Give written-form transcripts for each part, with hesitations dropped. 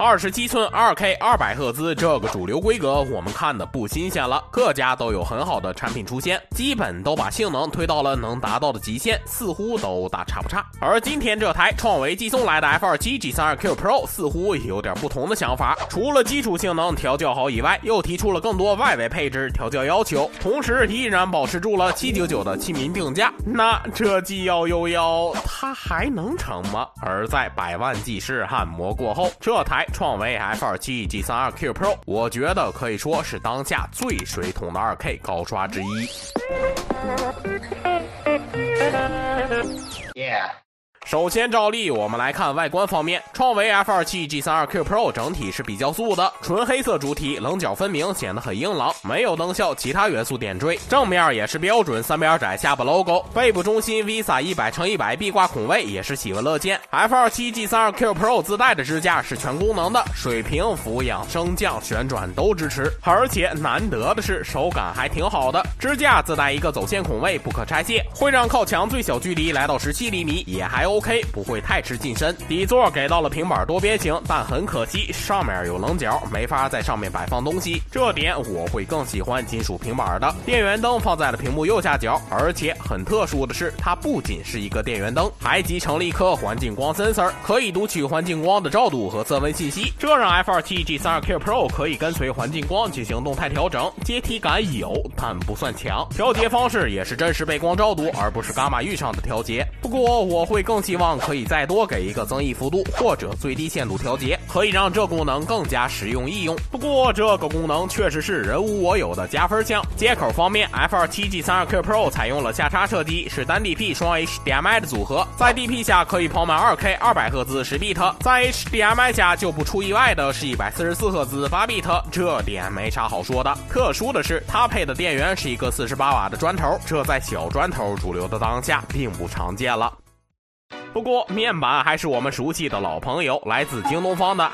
27寸 2K 200赫兹这个主流规格我们看的不新鲜了，各家都有很好的产品出现，基本都把性能推到了能达到的极限，似乎都大差不差。而今天这台创维寄送来的 F27 G32Q Pro 似乎有点不同的想法，除了基础性能调教好以外，又提出了更多外围配置调教要求，同时依然保持住了799的亲民定价。那这既要又要，它还能成吗？而在100万计试焊模过后，这台创维 F27 G32Q Pro 我觉得可以说是当下最水桶的 2K 高刷之一。首先照例我们来看外观方面，创维 F27 G32Q Pro 整体是比较素的，纯黑色主体，棱角分明，显得很硬朗，没有灯效其他元素点缀。正面也是标准三边窄下巴 logo， 背部中心 VISA 100×100壁挂孔位也是喜闻乐见。F27 G32Q Pro 自带的支架是全功能的，水平、俯仰、升降、旋转都支持，而且难得的是手感还挺好的。支架自带一个走线孔位，不可拆卸，会让靠墙最小距离来到17厘米，也还OK， 不会太吃近身。底座给到了平板多边形，但很可惜上面有棱角，没法在上面摆放东西，这点我会更喜欢金属平板的。电源灯放在了屏幕右下角，而且很特殊的是，它不仅是一个电源灯，还集成了一颗环境光 sensor， 可以读取环境光的照度和色温信息，这让 F27 G32Q Pro 可以跟随环境光进行动态调整，阶梯感有，但不算强。调节方式也是真实背光照度，而不是伽马域上的调节。不过我会更希望可以再多给一个增益幅度或者最低限度调节，可以让这功能更加实用易用。不过这个功能确实是人无我有的加分项。接口方面， F27 G32Q Pro 采用了下插设计，是单 DP 双 HDMI 的组合，在 DP 下可以跑满 2K 200赫兹10 bit， 在 HDMI 下就不出意外的是144赫兹8 bit， 这点没啥好说的。特殊的是它配的电源是一个48瓦的砖头，这在小砖头主流的当下并不常见了。不过面板还是我们熟悉的老朋友，来自京东方的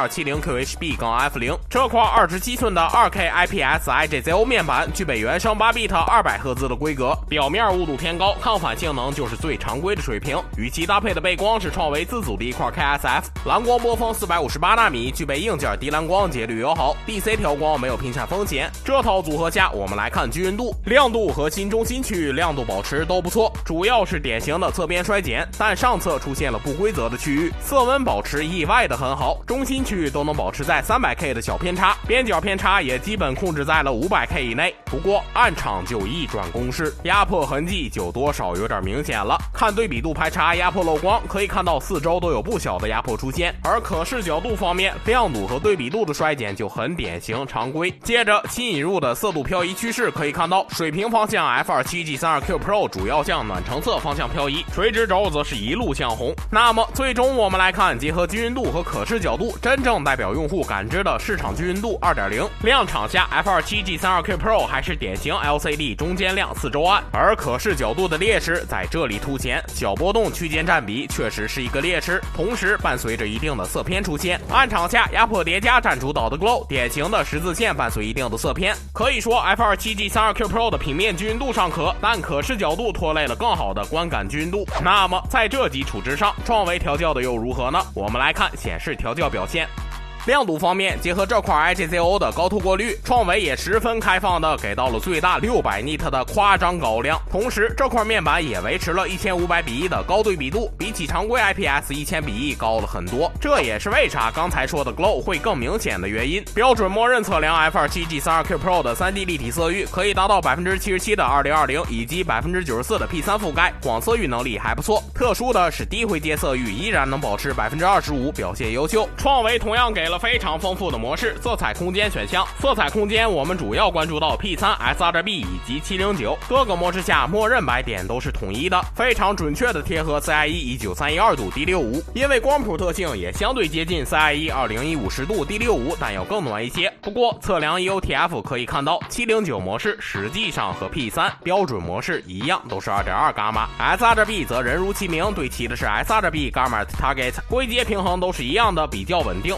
M1270QHB-F0 这块27寸的 2K IPS IGZO 面板，具备原生8 bit 200赫兹的规格，表面雾度偏高，抗反性能就是最常规的水平。与其搭配的背光是创维自组的一块 KSF 蓝光波峰458纳米，具备硬件低蓝光，节律友好， DC 调光没有频闪风险。这套组合下，我们来看均匀度、亮度和新中心区域亮度保持都不错，主要是典型的侧边衰减，但上侧出现了不规则的区域，色温保持意外的很好，中心区域都能保持在 300K 的小偏差，边角偏差也基本控制在了 500K 以内。不过暗场就一转公式，压迫痕迹就多少有点明显了。看对比度排差、压迫漏光，可以看到四周都有不小的压迫出现。而可视角度方面，亮度和对比度的衰减就很典型常规。接着新引入的色度漂移趋势可以看到，水平方向 F27 G32Q Pro 主要向暖橙色方向漂移，垂直轴则是一路向红。那么最终我们来看，结合均匀度和可视角度，真正代表用户感知的市场均匀度 2.0。 亮场下 F27 G32Q Pro 还是典型 LCD 中间亮四周暗，而可视角度的劣势在这里凸显，小波动区间占比确实是一个劣势，同时伴随着一定的色偏出现。暗场下压迫叠加占主导的 Glow， 典型的十字线伴随一定的色偏。可以说 F27 G32Q Pro 的平面均匀度尚可，但可视角度拖累了更好的观感均匀度。那么在这基础之上，创维调教的又如何呢？我们来看显示调教表现。亮度方面，结合这块 IGZO 的高透过率，创维也十分开放的给到了最大600 nit 的夸张高亮，同时这块面板也维持了1500:1的高对比度，比起常规 IPS 1000:1高了很多，这也是为啥刚才说的 Glow 会更明显的原因。标准默认测量 F27 G32Q Pro 的 3D 立体色域可以达到 77% 的2020以及 94% 的 P3 覆盖，广色域能力还不错。特殊的是低灰阶色域依然能保持 25%， 表现优秀。创维同样给了非常丰富的模式色彩空间选项，色彩空间我们主要关注到 P3、sRGB 以及709，各个模式下默认白点都是统一的，非常准确的贴合 CIE 19312度 D65， 因为光谱特性也相对接近 CIE 201510度 D65， 但要更暖一些。不过测量 EOTF 可以看到709模式实际上和 P3 标准模式一样，都是 2.2 伽马， sRGB 则人如其名，对齐的是 sRGB Gamma Target， 灰阶平衡都是一样的，比较稳定，表现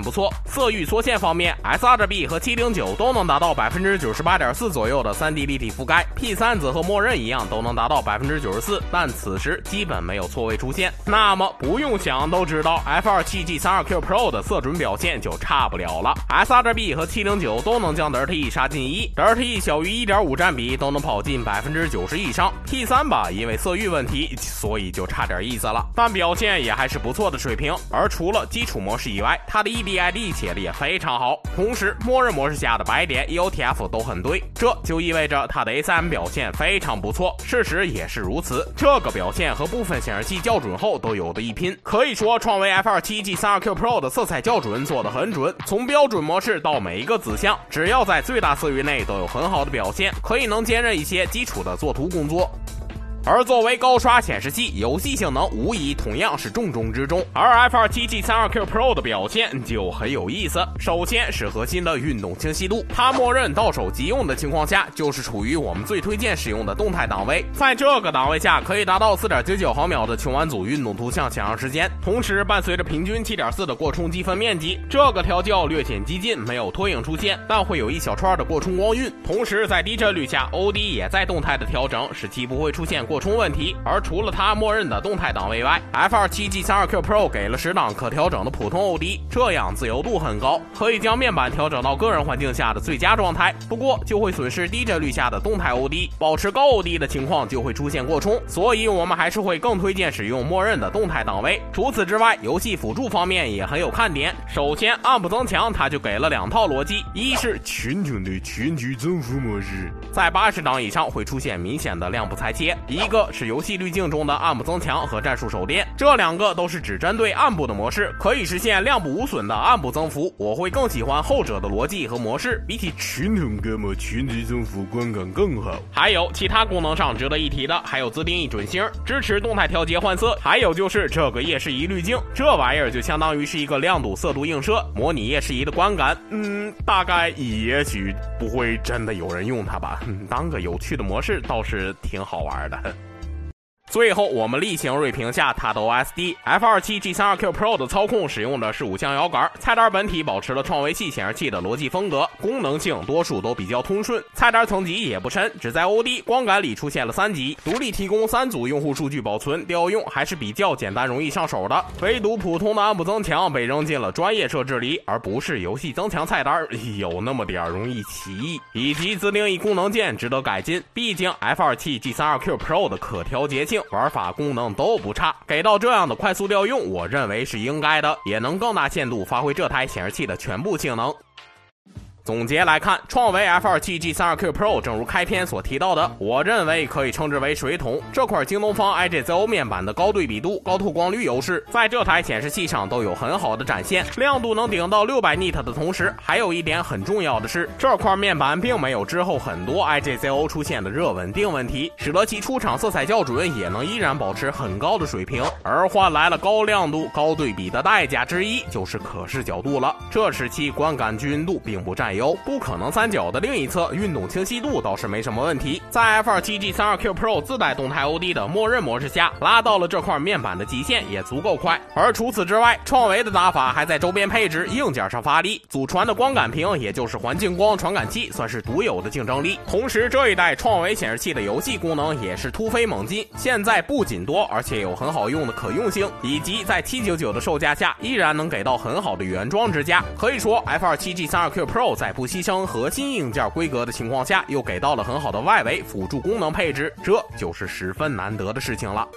不错。色域缩线方面 ，S2B 和709都能达到 98.4% 左右的 3D 立体覆盖 ，P3 则和默认一样都能达到 94%， 但此时基本没有错位出现。那么不用想都知道 F27G32Q Pro 的色准表现就差不了了。S2B 和709都能将 DiRT 杀进1 ，DiRT 小于 1.5 占比都能跑进 90% 以上。P3 吧，因为色域问题，所以就差点意思了，但表现也还是不错的水平。而除了基础模式以外，它的 EDID 切的也非常好，同时默认模式下的白点 EOTF 都很对，这就意味着它的 A3M 表现非常不错。事实也是如此，这个表现和部分显示器校准后都有的一拼。可以说创维 F27G32Q Pro 的色彩校准做得很准，从标准模式到每一个子项，只要在最大色域内都有很好的表现，可以能兼任一些基础的作图工作。而作为高刷显示器，游戏性能无疑同样是重中之重。而 F27G32Q Pro 的表现就很有意思。首先是核心的运动清晰度，它默认到手即用的情况下，就是处于我们最推荐使用的动态档位。在这个档位下，可以达到 4.99 毫秒的全完组运动图像显示时间，同时伴随着平均 7.4 的过冲积分面积。这个调教略显激进，没有拖影出现，但会有一小串的过冲光晕。同时在低帧率下 ，OD 也在动态的调整，使其不会出现过冲问题。而除了它默认的动态档位外 ，F27G32Q Pro 给了10档可调整的普通 OD， 这样自由度很高，可以将面板调整到个人环境下的最佳状态。不过就会损失低帧率下的动态 OD， 保持高 OD 的情况就会出现过冲，所以我们还是会更推荐使用默认的动态档位。除此之外，游戏辅助方面也很有看点。首先暗部增强它就给了2套逻辑，一是全景的全局增幅模式，在80档以上会出现明显的亮部裁切，一个是游戏滤镜中的暗部增强和战术手电，这2个都是只针对暗部的模式，可以实现亮部无损的暗部增幅。我会更喜欢后者的逻辑和模式，比起全程gamma全局增幅观感更好。还有其他功能上值得一提的，还有自定义准星，支持动态调节换色，还有就是这个夜视仪滤镜，这玩意儿就相当于是一个亮度色度映射，模拟夜视仪的观感。大概也许不会真的有人用它吧，当个有趣的模式倒是挺好玩的。最后我们例行锐评下它的 OSD。 F27G32Q Pro 的操控使用的是5项摇杆，菜单本体保持了创维系显示器的逻辑风格，功能性多数都比较通顺，菜单层级也不深，只在 OD 光感里出现了3级，独立提供3组用户数据保存调用，还是比较简单容易上手的。唯独普通的暗部增强被扔进了专业设置里，而不是游戏增强菜单，有那么点容易起义。以及自定义功能键值得改进，毕竟 F27G32Q Pro 的可调节性玩法功能都不差，给到这样的快速调用，我认为是应该的，也能更大限度发挥这台显示器的全部性能。总结来看，创维 F27G32Q Pro 正如开篇所提到的，我认为可以称之为水桶。这块京东方 IGZO 面板的高对比度、高透光率优势，在这台显示器上都有很好的展现，亮度能顶到600 nit 的同时，还有一点很重要的是，这块面板并没有之后很多 IGZO 出现的热稳定问题，使得其出厂色彩校准也能依然保持很高的水平，而换来了高亮度、高对比的代价之一就是可视角度了，这使其观感均匀度并不占优。不可能三角的另一侧运动清晰度倒是没什么问题，在 F27G32Q Pro 自带动态 OD 的默认模式下，拉到了这块面板的极限也足够快。而除此之外，创维的打法还在周边配置硬件上发力，祖传的光感屏也就是环境光传感器算是独有的竞争力。同时这一代创维显示器的游戏功能也是突飞猛进，现在不仅多，而且有很好用的可用性，以及在799的售价下依然能给到很好的原装支架。可以说 F27G32Q Pro 在不牺牲核心硬件规格的情况下，又给到了很好的外围辅助功能配置，这就是十分难得的事情了。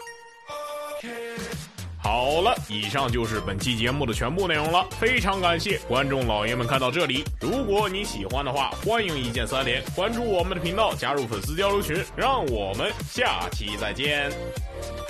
好了，以上就是本期节目的全部内容了，非常感谢观众老爷们看到这里。如果你喜欢的话，欢迎一键3连，关注我们的频道，加入粉丝交流群，让我们下期再见。